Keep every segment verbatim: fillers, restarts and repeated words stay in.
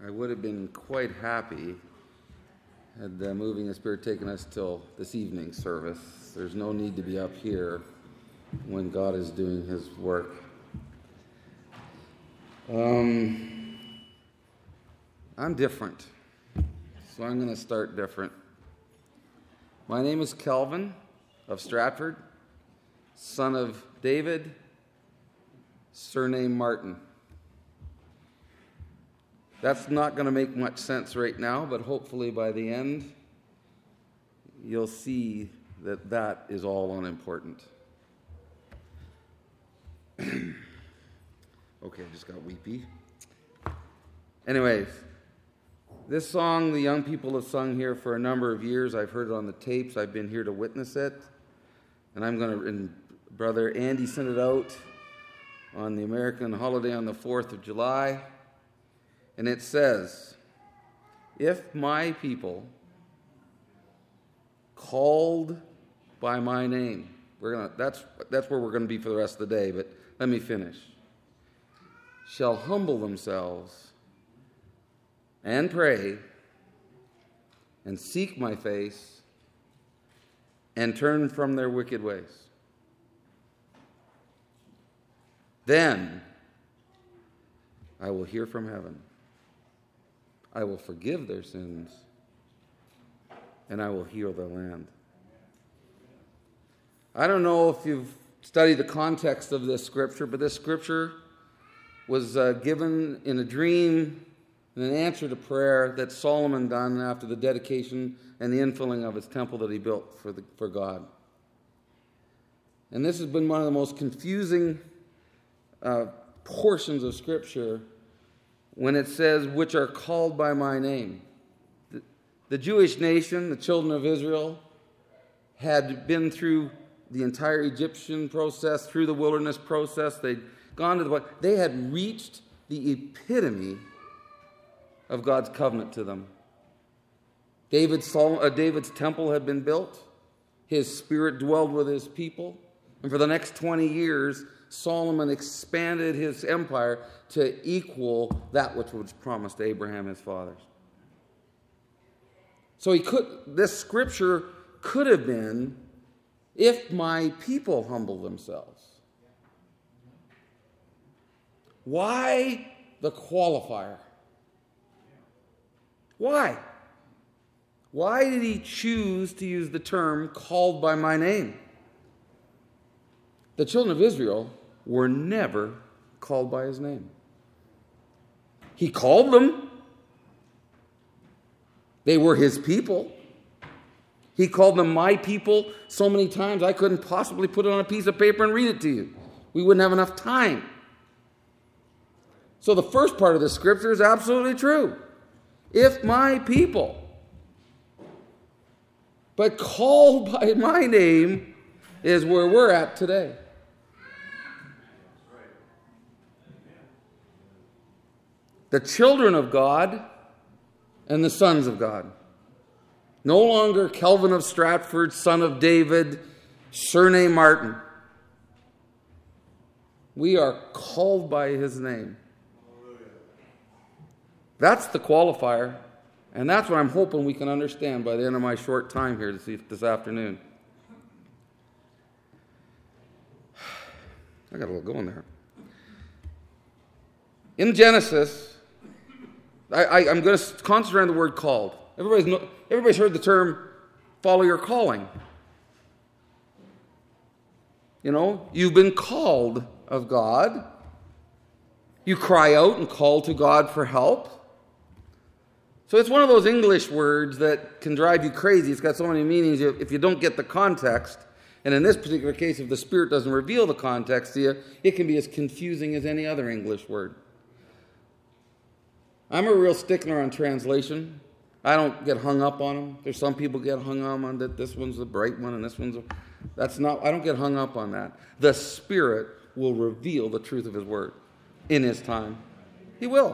I would have been quite happy had the moving of Spirit taken us till this evening service. There's no need to be up here when God is doing his work. Um, I'm different, so I'm going to start different. My name is Kelvin of Stratford, son of David, surname Martin. That's not going to make much sense right now, but hopefully by the end, you'll see that that is all unimportant. Okay, I just got weepy. Anyways, this song the young people have sung here for a number of years. I've heard it on the tapes. I've been here to witness it. And I'm going to, and Brother Andy sent it out on the American holiday on the fourth of July. And it says, if my people called by my name, we're gonna that's that's where we're going to be for the rest of the day, but let me finish. Shall humble themselves and pray and seek my face and turn from their wicked ways, then I will hear from heaven. I will forgive their sins, and I will heal their land. I don't know if you've studied the context of this scripture, but this scripture was uh, given in a dream in an answer to prayer that Solomon done after the dedication and the infilling of his temple that he built for, the, for God. And this has been one of the most confusing uh, portions of scripture when it says, which are called by my name. The, the Jewish nation, the children of Israel, had been through the entire Egyptian process, through the wilderness process. They'd gone to the... They had reached the epitome of God's covenant to them. David's, uh, David's temple had been built. His spirit dwelled with his people. And for the next twenty years, Solomon expanded his empire to equal that which was promised to Abraham, his fathers. So he could, this scripture could have been, if my people humble themselves. Why the qualifier? Why? Why did he choose to use the term called by my name? The children of Israel were never called by his name. He called them. They were his people. He called them my people so many times I couldn't possibly put it on a piece of paper and read it to you. We wouldn't have enough time. So the first part of the scripture is absolutely true. If my people, but called by my name is where we're at today. The children of God and the sons of God. No longer Kelvin of Stratford, son of David, surname Martin. We are called by his name. That's the qualifier, and that's what I'm hoping we can understand by the end of my short time here this, this afternoon. I got a little going there. In Genesis, I, I, I'm going to concentrate on the word called. Everybody's, no, everybody's heard the term follow your calling. You know, you've been called of God. You cry out and call to God for help. So it's one of those English words that can drive you crazy. It's got so many meanings if you don't get the context. And in this particular case, if the Spirit doesn't reveal the context to you, it can be as confusing as any other English word. I'm a real stickler on translation. I don't get hung up on them. There's some people get hung up on that. This one's the bright one and this one's a... That's not... I don't get hung up on that. The Spirit will reveal the truth of his word in his time. He will.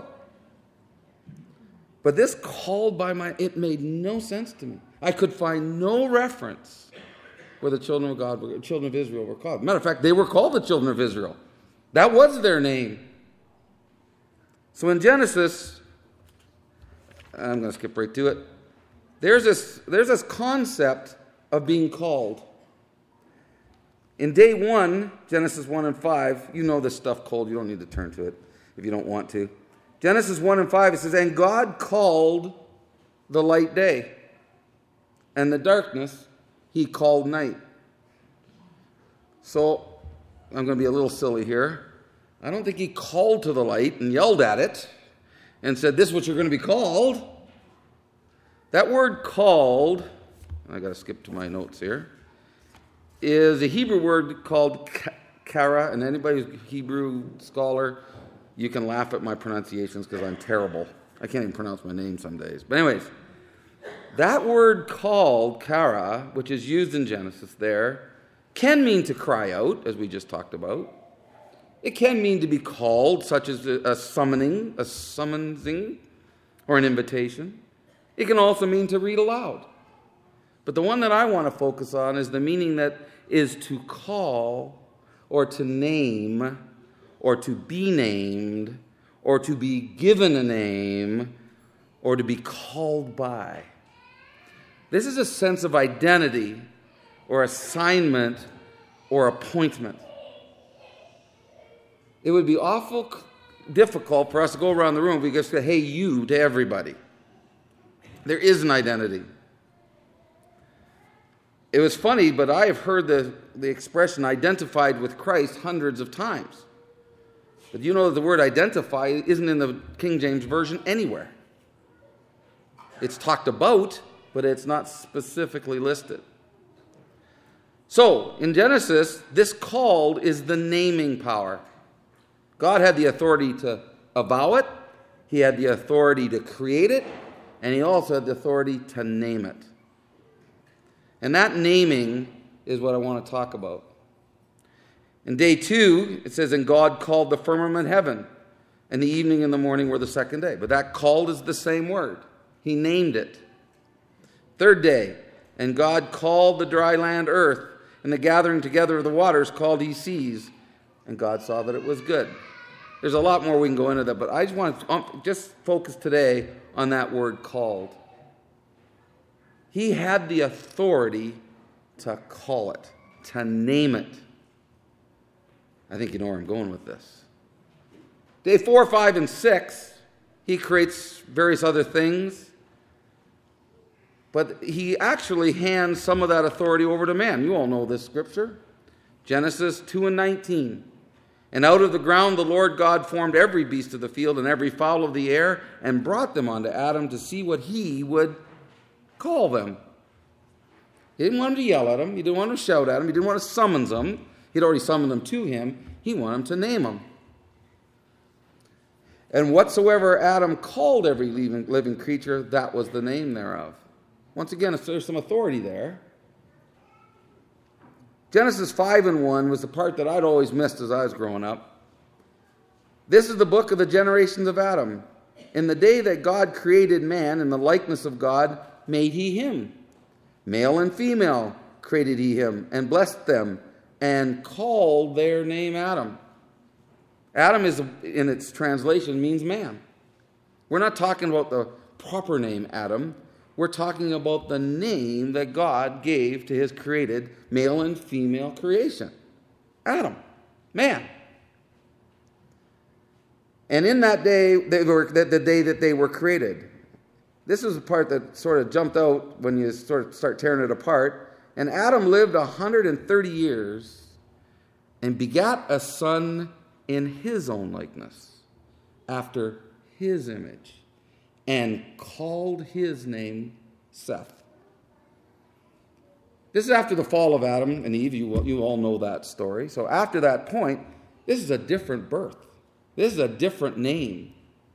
But this called by my... It made no sense to me. I could find no reference where the children of God, were, children of Israel were called. Matter of fact, they were called the children of Israel. That was their name. So in Genesis, I'm going to skip right to it. There's this, there's this concept of being called. In day one, Genesis one and five, you know this stuff cold. You don't need to turn to it if you don't want to. Genesis one and five, it says, and God called the light day, and the darkness he called night. So, I'm going to be a little silly here. I don't think he called to the light and yelled at it and said, this is what you're going to be called. That word called, I got to skip to my notes here, is a Hebrew word called kara, and anybody who's a Hebrew scholar, you can laugh at my pronunciations because I'm terrible. I can't even pronounce my name some days. But anyways, that word called, kara, which is used in Genesis there, can mean to cry out, as we just talked about. It can mean to be called, such as a summoning, a summonsing, or an invitation. It can also mean to read aloud. But the one that I want to focus on is the meaning that is to call, or to name, or to be named, or to be given a name, or to be called by. This is a sense of identity, or assignment, or appointment. It would be awful difficult for us to go around the room if we just say, hey, you, to everybody. There is an identity. It was funny, but I have heard the, the expression identified with Christ hundreds of times. But you know that the word identify isn't in the King James Version anywhere. It's talked about, but it's not specifically listed. So, in Genesis, this called is the naming power. God had the authority to avow it, he had the authority to create it, and he also had the authority to name it. And that naming is what I want to talk about. In day two, it says, and God called the firmament heaven, and the evening and the morning were the second day. But that called is the same word. He named it. Third day, and God called the dry land earth, and the gathering together of the waters called he seas. And God saw that it was good. There's a lot more we can go into that, but I just want to um, just focus today on that word called. He had the authority to call it, to name it. I think you know where I'm going with this. Day four, five, and six, he creates various other things, but he actually hands some of that authority over to man. You all know this scripture. Genesis two and nineteen. And out of the ground the Lord God formed every beast of the field and every fowl of the air and brought them unto Adam to see what he would call them. He didn't want him to yell at them. He didn't want him to shout at them. He didn't want to summons them. He'd already summoned them to him. He wanted him to name them. And whatsoever Adam called every living, living creature, that was the name thereof. Once again, there's some authority there. Genesis five and one was the part that I'd always missed as I was growing up. This is the book of the generations of Adam. In the day that God created man in the likeness of God, made he him. Male and female created he him, and blessed them, and called their name Adam. Adam is, in its translation, means man. We're not talking about the proper name Adam. We're talking about the name that God gave to his created male and female creation. Adam, man. And in that day, they were, the, the day that they were created, this is the part that sort of jumped out when you sort of start tearing it apart. And Adam lived one hundred thirty years and begat a son in his own likeness, after his image, and called his name Seth. This is after the fall of Adam and Eve. You, you all know that story. So after that point, this is a different birth. This is a different name.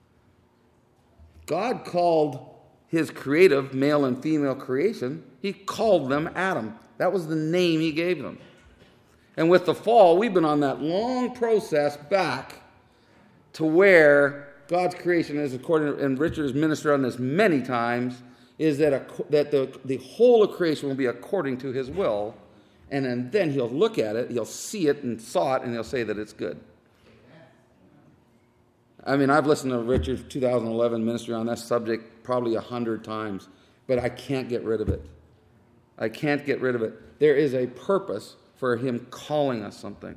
God called his creative male and female creation, he called them Adam. That was the name he gave them. And with the fall, we've been on that long process back to where God's creation is, according to, and Richard has ministered on this many times, is that, a, that the, the whole of creation will be according to his will, and then, then he'll look at it, he'll see it and saw it, and he'll say that it's good. I mean, I've listened to Richard's two thousand eleven ministry on that subject probably a hundred times, but I can't get rid of it. I can't get rid of it. There is a purpose for him calling us something.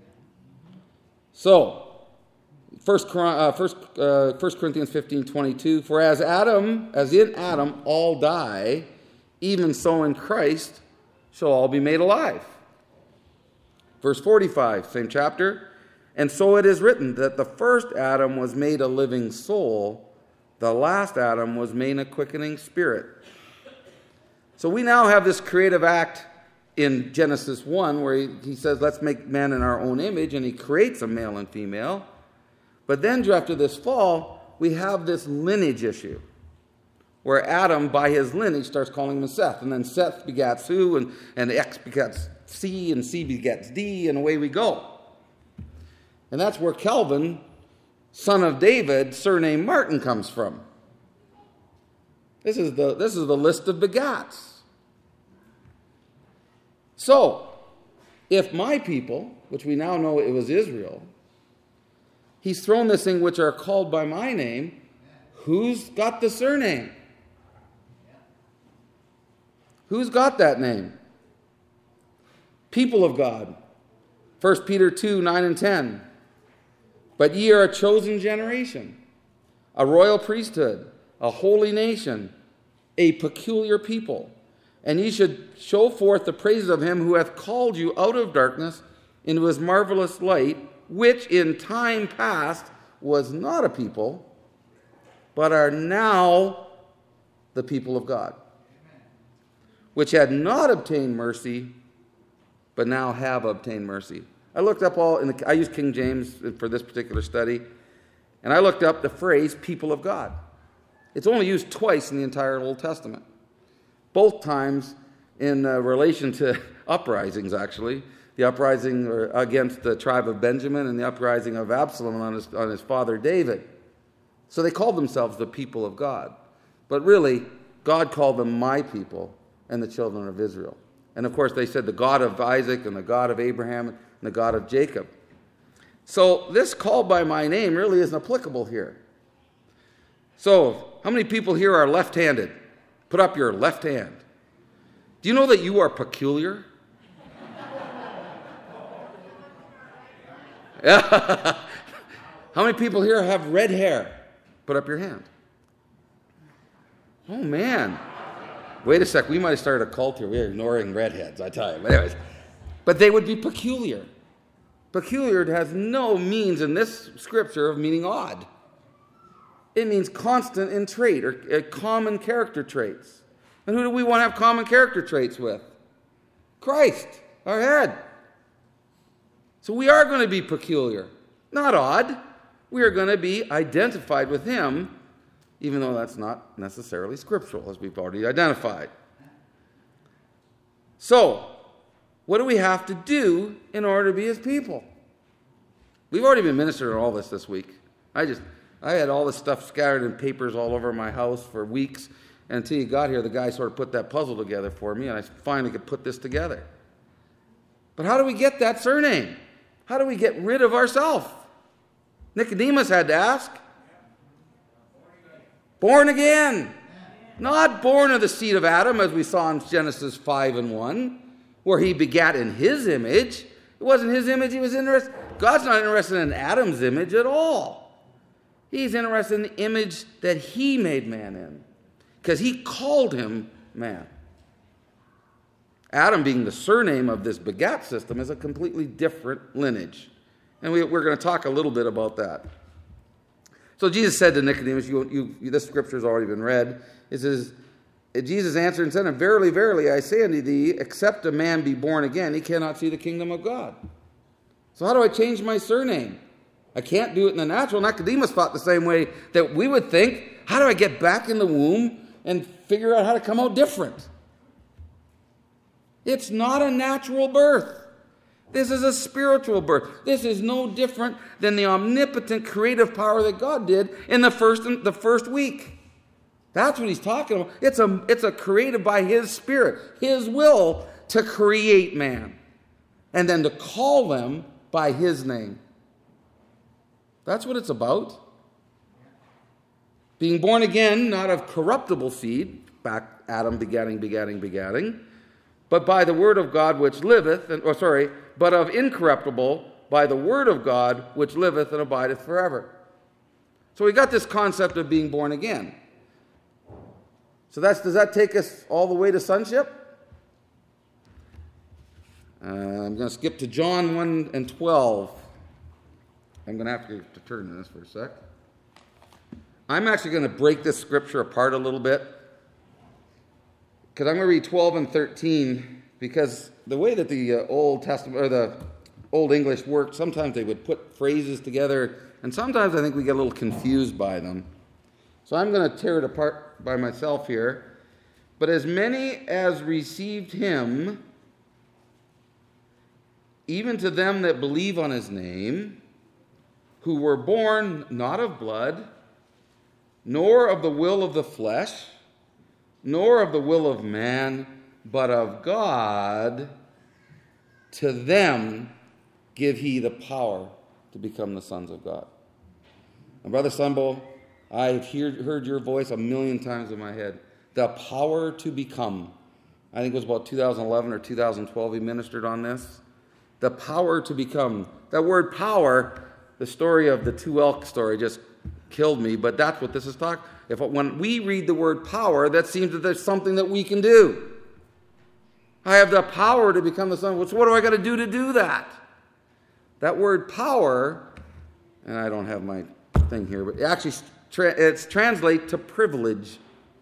So, First, uh, First, uh, First Corinthians fifteen twenty-two, for as Adam, as in Adam all die, even so in Christ shall all be made alive. Verse forty-five, same chapter, and so it is written that the first Adam was made a living soul, the last Adam was made a quickening spirit. So we now have this creative act in Genesis one where he, he says, let's make man in our own image, and he creates a male and female. But then after this fall, we have this lineage issue where Adam, by his lineage, starts calling him Seth. And then Seth begats who, and, and X begets C, and C begets D, and away we go. And that's where Calvin, son of David, surname Martin, comes from. This is the, this is the list of begats. So, if my people, which we now know it was Israel, he's thrown this thing which are called by my name, who's got the surname? Who's got that name? People of God. First Peter two, nine and ten. But ye are a chosen generation, a royal priesthood, a holy nation, a peculiar people. And ye should show forth the praises of him who hath called you out of darkness into his marvelous light, which in time past was not a people, but are now the people of God, which had not obtained mercy, but now have obtained mercy. I looked up all, in the, I used King James for this particular study, and I looked up the phrase people of God. It's only used twice in the entire Old Testament. Both times in uh, relation to uprisings, actually. The uprising against the tribe of Benjamin and the uprising of Absalom on his, on his father David. So they called themselves the people of God. But really, God called them my people and the children of Israel. And of course, they said the God of Isaac and the God of Abraham and the God of Jacob. So this call by my name really isn't applicable here. So, how many people here are left-handed? Put up your left hand. Do you know that you are peculiar? How many people here have red hair? Put up your hand. Oh, man. Wait a sec. We might have started a cult here. We're ignoring redheads, I tell you. But anyways, but they would be peculiar. Peculiar has no means in this scripture of meaning odd. It means constant in trait or uh, common character traits. And who do we want to have common character traits with? Christ, our head. So we are going to be peculiar, not odd. We are going to be identified with him, even though that's not necessarily scriptural, as we've already identified. So, what do we have to do in order to be his people? We've already been ministering on all this this week. I just, I had all this stuff scattered in papers all over my house for weeks, and until you got here, the guy sort of put that puzzle together for me, and I finally could put this together. But how do we get that surname? How do we get rid of ourselves? Nicodemus had to ask. Born again. Not born of the seed of Adam, as we saw in Genesis five and one, where he begat in his image. It wasn't his image he was interested in. God's not interested in Adam's image at all. He's interested in the image that he made man in, because he called him man. Adam, being the surname of this begat system, is a completely different lineage. And we, we're going to talk a little bit about that. So Jesus said to Nicodemus, you, you, you, this scripture has already been read. It says, Jesus answered and said, verily, verily, I say unto thee, except a man be born again, he cannot see the kingdom of God. So how do I change my surname? I can't do it in the natural. Nicodemus thought the same way that we would think. How do I get back in the womb and figure out how to come out different? It's not a natural birth. This is a spiritual birth. This is no different than the omnipotent creative power that God did in the first the first week. That's what he's talking about. It's a, it's a created by his spirit, his will to create man, and then to call them by his name. That's what it's about. Being born again, not of corruptible seed, back Adam begatting, begatting, begatting, but by the word of God which liveth, and, or sorry, but of incorruptible, by the word of God which liveth and abideth forever. So we got this concept of being born again. So that's, does that take us all the way to sonship? Uh, I'm going to skip to John one and twelve. I'm going to have to, to turn to this for a sec. I'm actually going to break this scripture apart a little bit, because I'm going to read twelve and thirteen, because the way that the uh, Old Testament, or the Old English worked, sometimes they would put phrases together, and sometimes I think we get a little confused by them. So I'm going to tear it apart by myself here. But as many as received him, even to them that believe on his name, who were born not of blood, nor of the will of the flesh, nor of the will of man, but of God, to them give he the power to become the sons of God. And Brother Sunbull, I've hear, heard your voice a million times in my head. The power to become. I think it was about two thousand eleven or two thousand twelve he ministered on this. The power to become. That word power, the story of the two elk story just killed me, but that's what this is talking. If when we read the word power, that seems that there's something that we can do. I have the power to become the son. So what do I got to do to do that? That word power, and I don't have my thing here, but it actually it's translate to privilege.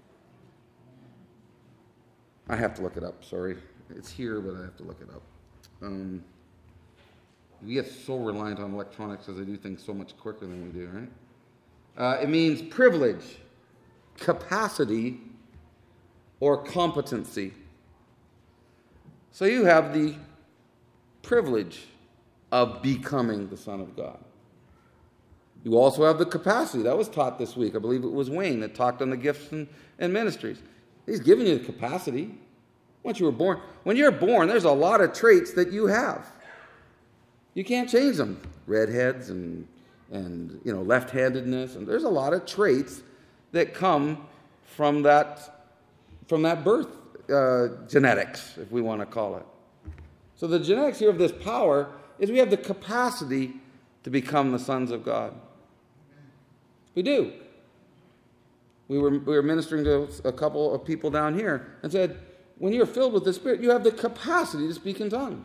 I have to look it up, sorry. It's here, but I have to look it up. Um, we get so reliant on electronics because they do things so much quicker than we do, right? Uh, it means privilege, capacity, or competency. So you have the privilege of becoming the Son of God. You also have the capacity. That was taught this week. I believe it was Wayne that talked on the gifts and, and ministries. He's giving you the capacity. Once you were born, when you're born, there's a lot of traits that you have. You can't change them. Redheads and and you know left-handedness, and there's a lot of traits that come from that from that birth uh, genetics, if we want to call it. So the genetics here of this power is we have the capacity to become the sons of God. We do. We were we were ministering to a couple of people down here and said, when you're filled with the Spirit, you have the capacity to speak in tongues.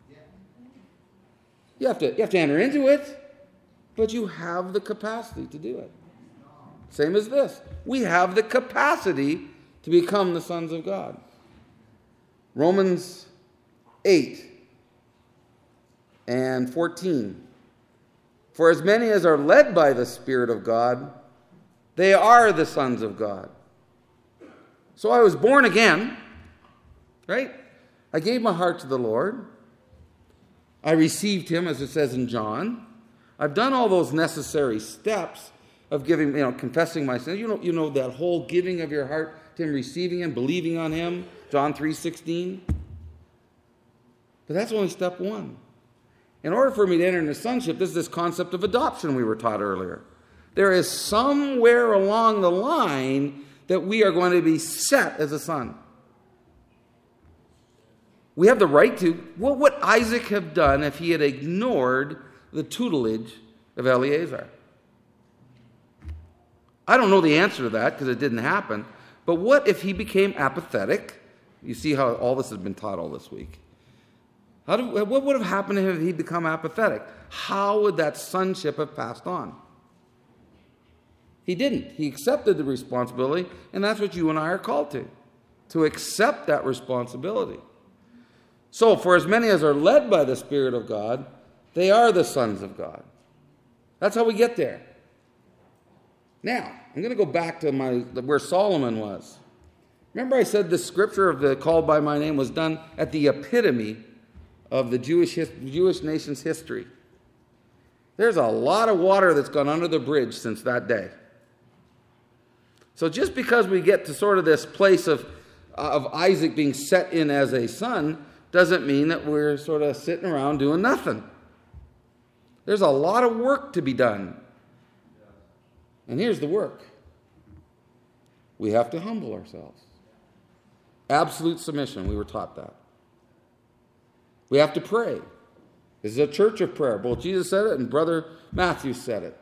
You have to you have to enter into it, but you have the capacity to do it. Same as this. We have the capacity to become the sons of God. Romans eight and fourteen. For as many as are led by the Spirit of God, they are the sons of God. So I was born again, right? I gave my heart to the Lord. I received him, as it says in John. I've done all those necessary steps of giving, you know, confessing my sins. You know, you know that whole giving of your heart to him, receiving him, believing on him, John three sixteen. But that's only step one. In order for me to enter into sonship, this is this concept of adoption we were taught earlier. There is somewhere along the line that we are going to be set as a son. We have the right to. What would Isaac have done if he had ignored the tutelage of Eliezer? I don't know the answer to that because it didn't happen. But what if he became apathetic? You see how all this has been taught all this week. How do, what would have happened if he'd become apathetic? How would that sonship have passed on? He didn't. He accepted the responsibility, and that's what you and I are called to, to accept that responsibility. So, for as many as are led by the Spirit of God, they are the sons of God. That's how we get there. Now, I'm going to go back to my where Solomon was. Remember I said the scripture of the called by my name was done at the epitome of the Jewish, Jewish nation's history. There's a lot of water that's gone under the bridge since that day. So just because we get to sort of this place of, of Isaac being set in as a son doesn't mean that we're sort of sitting around doing nothing. There's a lot of work to be done. And here's the work. we have to humble ourselves. Absolute submission, we were taught that. We have to pray. This is a church of prayer. Both Jesus said it and Brother Matthew said it.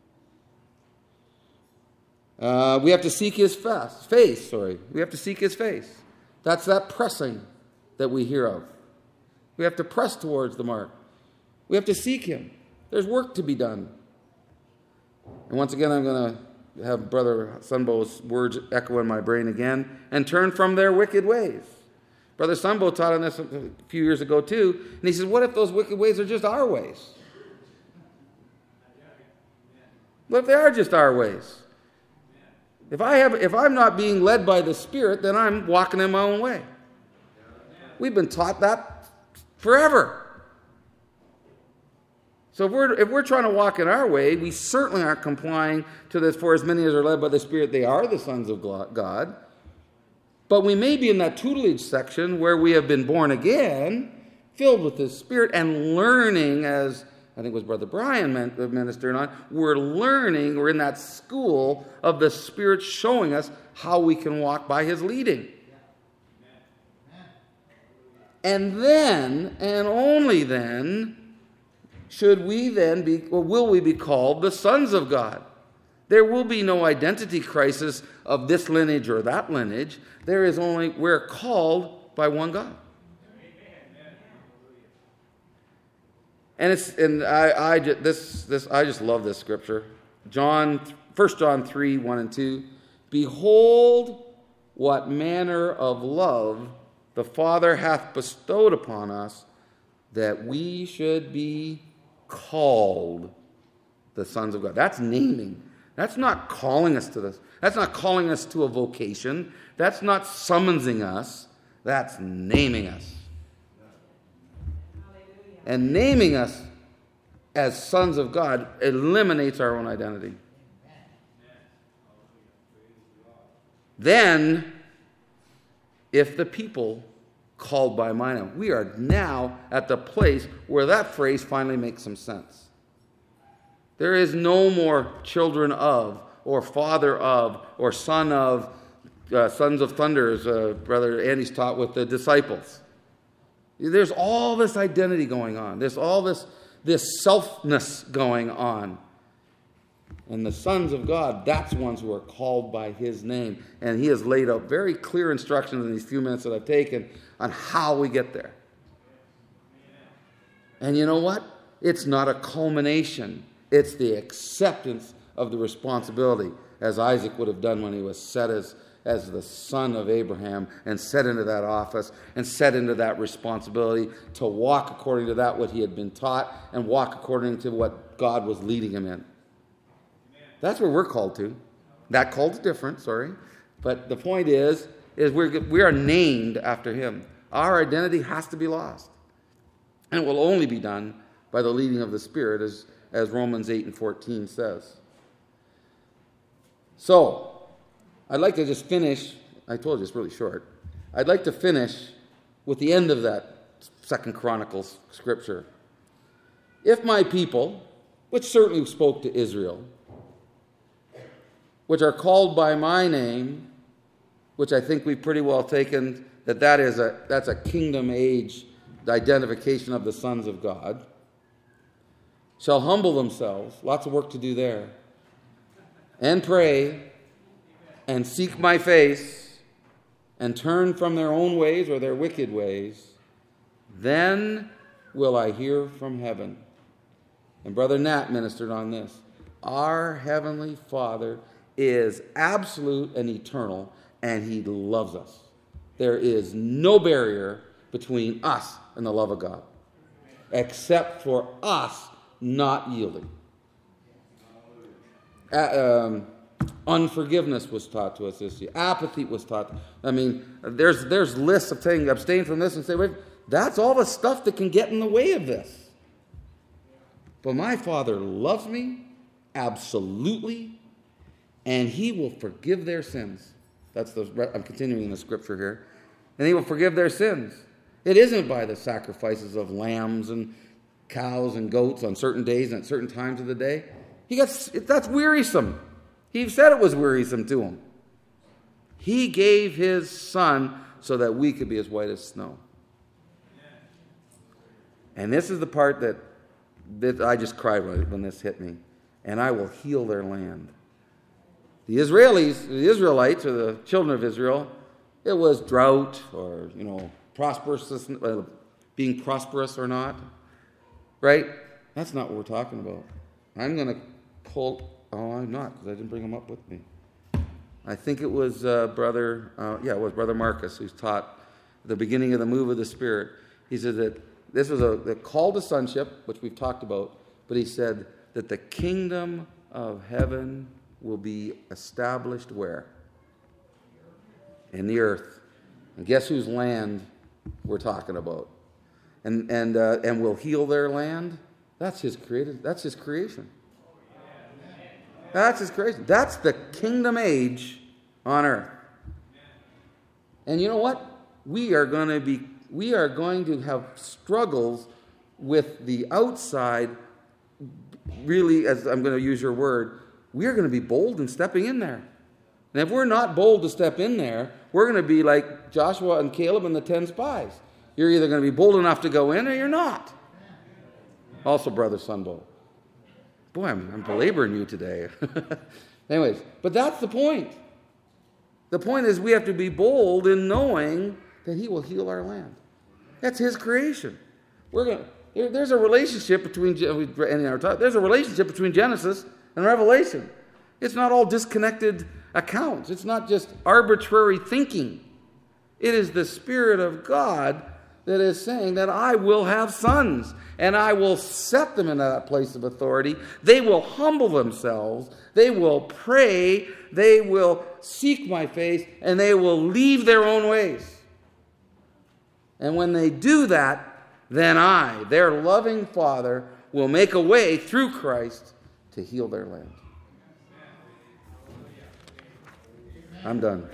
Uh, we have to seek his face, face, sorry. We have to seek his face. That's that pressing that we hear of. We have to press towards the mark. We have to seek him. There's work to be done. And once again, I'm going to have Brother Sunbo's words echo in my brain again. And turn from their wicked ways. Brother Sunbo taught on this a few years ago too. And he says, what if those wicked ways are just our ways? What if they are just our ways? If I have, if I'm not being led by the Spirit, then I'm walking in my own way. We've been taught that forever. So if we're, if we're trying to walk in our way, we certainly aren't complying to this, for as many as are led by the Spirit, they are the sons of God. But we may be in that tutelage section where we have been born again, filled with the Spirit, and learning, as I think it was Brother Brian ministered on, we're learning, we're in that school of the Spirit showing us how we can walk by his leading. And then, and only then, should we then be, or will we be called the sons of God. There will be no identity crisis of this lineage or that lineage. There is only, we're called by one God. And it's and I I just, this this I just love this scripture. John First John three, one and two. Behold, what manner of love the Father hath bestowed upon us, that we should be called the sons of God. That's naming. That's not calling us to this. That's not calling us to a vocation. That's not summoning us. That's naming us. And naming us as sons of God eliminates our own identity. Then, if the people called by my name, we are now at the place where that phrase finally makes some sense. There is no more children of, or father of, or son of, uh, sons of thunder, as uh, Brother Andy's taught with the disciples. There's all this identity going on. There's all this, this selfness going on. And the sons of God, that's ones who are called by his name. And he has laid out very clear instructions in these few minutes that I've taken on how we get there. And you know what? It's not a culmination. It's the acceptance of the responsibility, as Isaac would have done when he was set as as the son of Abraham and set into that office and set into that responsibility to walk according to that what he had been taught and walk according to what God was leading him in. That's what we're called to. That call's different, sorry. But the point is, is we're, we are named after him. Our identity has to be lost. And it will only be done by the leading of the Spirit, as, as Romans eight and fourteen says. So, I'd like to just finish, I told you it's really short. I'd like to finish with the end of that Second Chronicles scripture. If my people, which certainly spoke to Israel, which are called by my name, which I think we've pretty well taken that that is a that's a kingdom age identification of the sons of God, shall humble themselves, lots of work to do there, and pray, and seek my face, and turn from their own ways or their wicked ways, then will I hear from heaven. And Brother Nat ministered on this. Our Heavenly Father is absolute and eternal, and he loves us. There is no barrier between us and the love of God, except for us not yielding. Uh, um, unforgiveness was taught to us this year. Apathy was taught. I mean, there's there's lists of saying abstain from this and say, wait, that's all the stuff that can get in the way of this. But my Father loves me absolutely, and he will forgive their sins. That's the I'm continuing the scripture here. And he will forgive their sins. It isn't by the sacrifices of lambs and cows and goats on certain days and at certain times of the day. He gets that's wearisome. He said it was wearisome to him. He gave his son so that we could be as white as snow. And this is the part that, that I just cried when this hit me. And I will heal their land. The Israelis, the Israelites, or the children of Israel, it was drought or, you know, prosperous, uh, being prosperous or not. Right? That's not what we're talking about. I'm going to pull, oh, I'm not, because I didn't bring them up with me. I think it was uh, Brother, uh, yeah, it was Brother Marcus who's taught the beginning of the move of the Spirit. He said that this was a, a call to sonship, which we've talked about, but he said that the kingdom of heaven will be established where? In the earth. And guess whose land we're talking about? And and uh, and will heal their land? That's his created. That's his creation. That's his creation. That's the kingdom age on earth. And you know what? We are going to be. We are going to have struggles with the outside. Really, as I'm going to use your word, we are going to be bold in stepping in there. And if we're not bold to step in there, we're going to be like Joshua and Caleb and the ten spies. You're either going to be bold enough to go in or you're not. Also, Brother Sunbo. Boy, I'm, I'm belaboring you today. Anyways, but that's the point. The point is we have to be bold in knowing that he will heal our land. That's his creation. We're going. There, there's a relationship between in our talk, there's a relationship between Genesis and Revelation. It's not all disconnected accounts. It's not just arbitrary thinking. It is the Spirit of God that is saying that I will have sons and I will set them in that place of authority. They will humble themselves. They will pray. They will seek my face and they will leave their own ways. And when they do that, then I, their loving Father, will make a way through Christ to heal their land. I'm done.